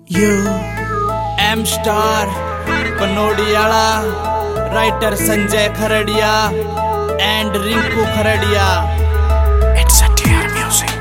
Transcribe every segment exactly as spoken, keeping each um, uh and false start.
You M star कनोडियाला, writer Sanjay Kharadiya and Rinku Kharadiya. It's a TR music.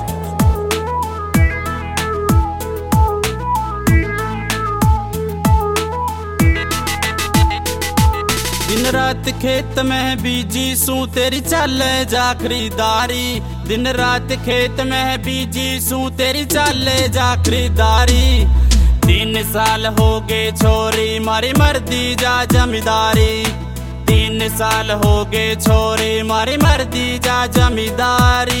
दिन रात खेत में बीजी सू तेरी चल जा खरीदारी। दिन रात खेत में बीजी सू तेरी चल जा खरीदारी। तीन साल हो गए छोरी मारी मर्दी जा जमींदारी। तीन साल हो गए छोरी मारी मर्दी जा जमींदारी।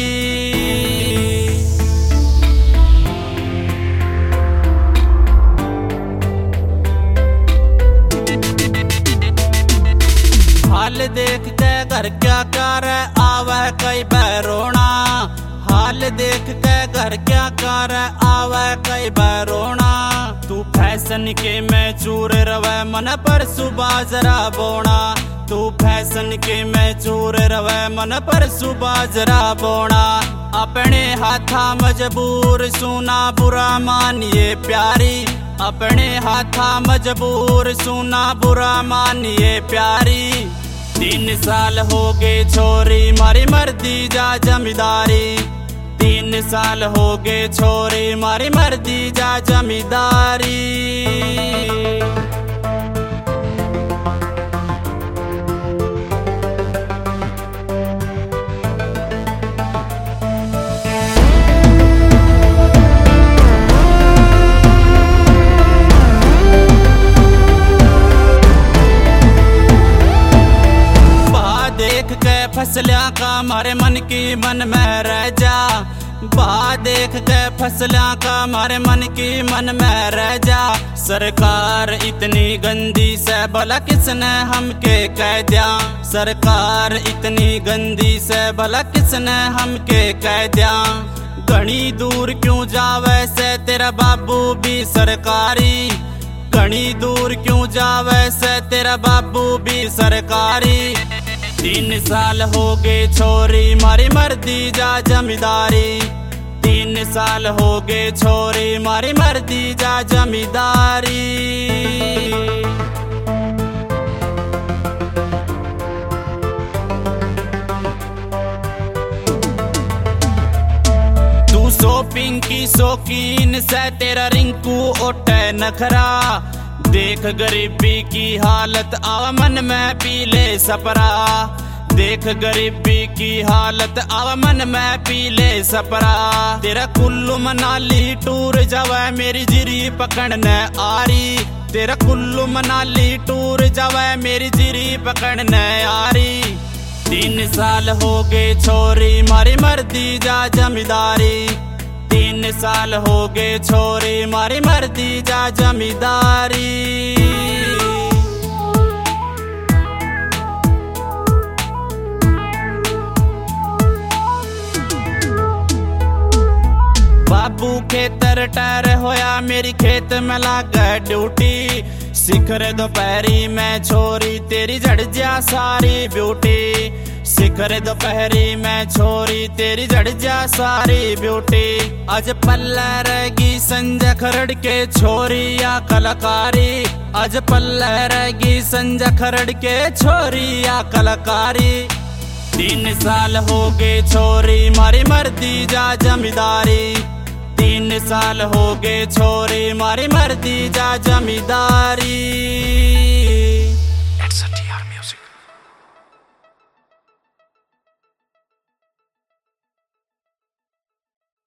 हाल देख के घर क्या कर आवे कई बैरोना। हाल देख के घर क्या कर आवे कई बैरोना। तू फैशन के में चूर रवे मन पर सुबह जरा बोना। तू फैशन के में चूर रवे मन पर सुबह जरा बोना। अपने हाथा मजबूर सुना बुरा मानिए प्यारी। अपने हाथा मजबूर सुना बुरा मानिए प्यारी। तीन साल हो गए छोरी मारी मर्दी जा जमींदारी। तीन साल हो गए छोरी मारी मर्दी जा जमींदारी। फसलियां का मारे मन की मन में रह जा। बा देख के फसलियां का मारे मन की मन में रह जा। सरकार इतनी गंदी से भला किसने हमके कह दिया। सरकार इतनी गंदी से भला किसने हमके कह दिया। घनी दूर क्यों जावे से तेरा बाबू भी सरकारी। घनी दूर क्यों जावे से तेरा बाबू भी सरकारी। तीन साल हो गए छोरी मारी मर्दी जा जमींदारी। तीन साल हो गए छोरी मारी मर्दी जा जमींदारी। तू शॉपिंग की शौकीन से तेरा रिंकू ओटे नखरा। देख गरीबी की हालत आवा मन में पीले सपरा। देख गरीबी की हालत आवा मन में पीले सपरा। तेरा कुल्लू मनाली टूर जावे मेरी जिरी पकड़ने आरी। तेरा कुल्लू मनाली टूर जावे मेरी जिरी पकड़ने आरी। तीन साल हो गए छोरी मारी मर्दी जा जमींदारी। तीन साल हो गए छोरी मारी मर्दी जा जमींदारी। बाबू खेतर टायर होया मेरी खेत में लागे ड्यूटी। शिखर दोपहरी में छोरी तेरी झड़ जा सारी ब्यूटी। शिखर दोपहरी में छोरी तेरी झड़ जा सारी ब्यूटी। आज पल्ला रहेगी संजय खरड़ के छोरी या कलाकारी। आज पल्ला रहेगी संजय खरड़ के छोरी या कलाकारी। तीन साल हो गए छोरी मारी मर्दी जा जमींदारी। तीन साल हो गए छोरी मारी मर्दी जा जमींदारी।